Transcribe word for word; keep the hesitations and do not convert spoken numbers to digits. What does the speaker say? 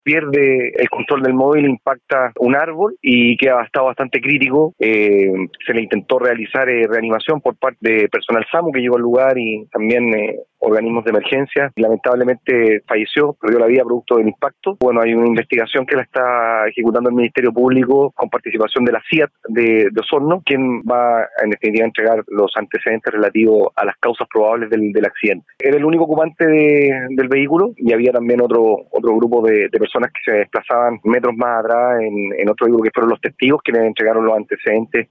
pierde el control del móvil, impacta un árbol y queda estado bastante crítico. Eh, se le intentó realizar eh, reanimación por parte de personal SAMU que llegó al lugar y también eh, organismos de emergencia. Lamentablemente falleció, perdió la vida producto del impacto. Bueno, hay una investigación que la está ejecutando el Ministerio Público con participación de la C I A T de, de Osorno, quien va en definitiva a entregar los antecedentes relativos a las causas probables del, del accidente. Era el único ocupante de, del vehículo y había también otro otro grupo de, de personas que se desplazaban metros más atrás en, en otro vehículo que fueron los testigos quienes entregaron los antecedentes